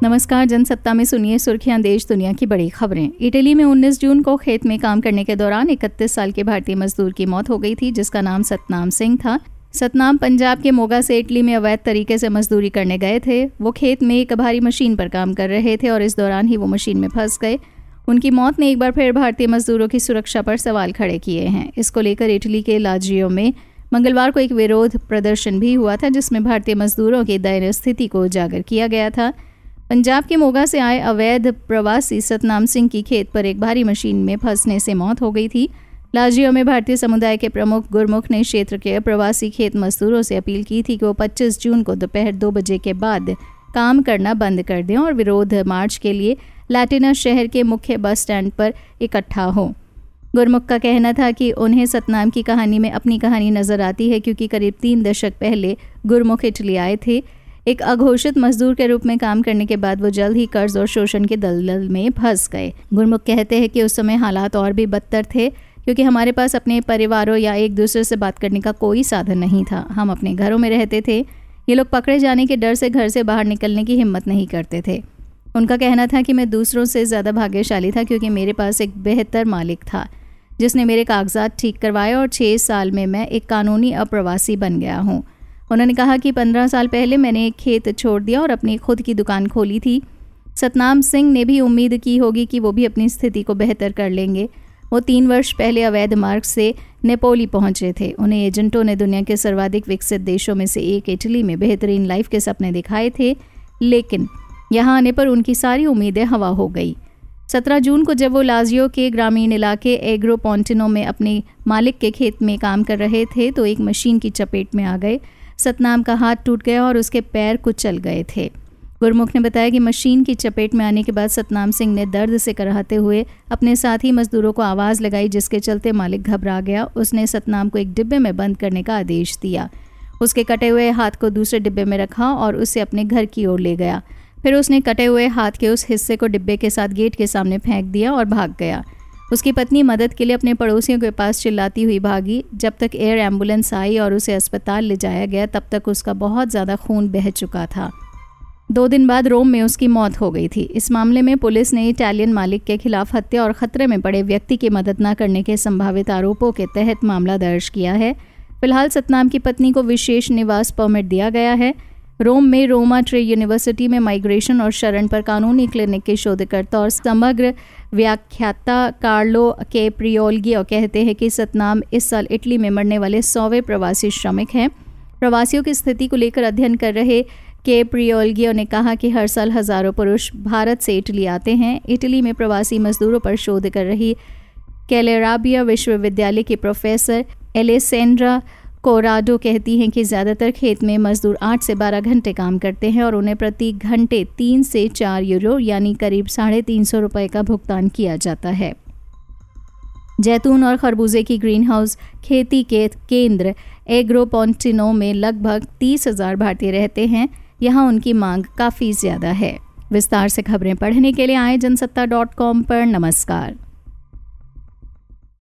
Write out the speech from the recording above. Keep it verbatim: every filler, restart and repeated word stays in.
नमस्कार, जनसत्ता में सुनिए सुर्खियां देश दुनिया की बड़ी खबरें। इटली में उन्नीस जून को खेत में काम करने के दौरान इकतीस साल के भारतीय मजदूर की मौत हो गई थी, जिसका नाम सतनाम सिंह था। सतनाम पंजाब के मोगा से इटली में अवैध तरीके से मजदूरी करने गए थे। वो खेत में एक भारी मशीन पर काम कर रहे थे और इस दौरान ही वो मशीन में फंस गए। उनकी मौत ने एक बार फिर भारतीय मजदूरों की सुरक्षा पर सवाल खड़े किए हैं। इसको लेकर इटली के लाजियो में मंगलवार को एक विरोध प्रदर्शन भी हुआ था, जिसमें भारतीय मजदूरों की दयनीय स्थिति को उजागर किया गया था। पंजाब के मोगा से आए अवैध प्रवासी सतनाम सिंह की खेत पर एक भारी मशीन में फंसने से मौत हो गई थी। लाजियो में भारतीय समुदाय के प्रमुख गुरमुख ने क्षेत्र के प्रवासी खेत मजदूरों से अपील की थी कि वो पच्चीस जून को दोपहर दो बजे के बाद काम करना बंद कर दें और विरोध मार्च के लिए लैटिना शहर के मुख्य बस स्टैंड पर इकट्ठा हो। गुरमुख का कहना था कि उन्हें सतनाम की कहानी में अपनी कहानी नजर आती है, क्योंकि करीब तीन दशक पहले गुरमुख इटली आए थे। एक अघोषित मजदूर के रूप में काम करने के बाद वो जल्द ही कर्ज और शोषण के दलदल में फंस गए। गुरमुख कहते हैं कि उस समय हालात और भी बदतर थे, क्योंकि हमारे पास अपने परिवारों या एक दूसरे से बात करने का कोई साधन नहीं था। हम अपने घरों में रहते थे। ये लोग पकड़े जाने के डर से घर से बाहर निकलने की हिम्मत नहीं करते थे। उनका कहना था कि मैं दूसरों से ज़्यादा भाग्यशाली था, क्योंकि मेरे पास एक बेहतर मालिक था जिसने मेरे कागजात ठीक करवाए और छः साल में मैं एक कानूनी अप्रवासी बन गया हूँ। उन्होंने कहा कि पंद्रह साल पहले मैंने एक खेत छोड़ दिया और अपनी खुद की दुकान खोली थी। सतनाम सिंह ने भी उम्मीद की होगी कि वो भी अपनी स्थिति को बेहतर कर लेंगे। वो तीन वर्ष पहले अवैध मार्ग से नेपोली पहुंचे थे। उन्हें एजेंटों ने दुनिया के सर्वाधिक विकसित देशों में से एक इटली में बेहतरीन लाइफ के सपने दिखाए थे, लेकिन यहाँ आने पर उनकी सारी उम्मीदें हवा हो गई। सत्रह जून को जब वो लाजियो के ग्रामीण इलाके एग्रो पोंटिनो में अपने मालिक के खेत में काम कर रहे थे तो एक मशीन की चपेट में आ गए। सतनाम का हाथ टूट गया और उसके पैर कुचल गए थे। गुरमुख ने बताया कि मशीन की चपेट में आने के बाद सतनाम सिंह ने दर्द से कराहते हुए अपने साथी मजदूरों को आवाज़ लगाई, जिसके चलते मालिक घबरा गया। उसने सतनाम को एक डिब्बे में बंद करने का आदेश दिया। उसके कटे हुए हाथ को दूसरे डिब्बे में रखा और उसे अपने घर की ओर ले गया। फिर उसने कटे हुए हाथ के उस हिस्से को डिब्बे के साथ गेट के सामने फेंक दिया और भाग गया। उसकी पत्नी मदद के लिए अपने पड़ोसियों के पास चिल्लाती हुई भागी। जब तक एयर एम्बुलेंस आई और उसे अस्पताल ले जाया गया, तब तक उसका बहुत ज़्यादा खून बह चुका था। दो दिन बाद रोम में उसकी मौत हो गई थी। इस मामले में पुलिस ने इटालियन मालिक के खिलाफ हत्या और खतरे में पड़े व्यक्ति की मदद न करने के संभावित आरोपों के तहत मामला दर्ज किया है। फिलहाल सतनाम की पत्नी को विशेष निवास परमिट दिया गया है। रोम में रोमा ट्रे यूनिवर्सिटी में माइग्रेशन और शरण पर कानूनी क्लिनिक के शोधकर्ता और समग्र व्याख्याता कार्लो कैप्रियोल्गियो कहते हैं कि सतनाम इस साल इटली में मरने वाले सौवें प्रवासी श्रमिक हैं। प्रवासियों की स्थिति को लेकर अध्ययन कर रहे कैप्रियोल्गियो ने कहा कि हर साल हजारों पुरुष भारत से इटली आते हैं। इटली में प्रवासी मजदूरों पर शोध कर रही कैलेराबिया विश्वविद्यालय की प्रोफेसर एलेसेंड्रा कोराडो कहती हैं कि ज़्यादातर खेत में मजदूर आठ से बारह घंटे काम करते हैं और उन्हें प्रति घंटे तीन से चार यूरो यानी करीब साढ़े तीन सौ रुपये का भुगतान किया जाता है। जैतून और खरबूजे की ग्रीन हाउस खेती के केंद्र एग्रो पोंटिनो में लगभग तीस हजार भारतीय रहते हैं। यहाँ उनकी मांग काफ़ी ज़्यादा है। विस्तार से खबरें पढ़ने के लिए आए जनसत्ता डॉट कॉम पर। नमस्कार।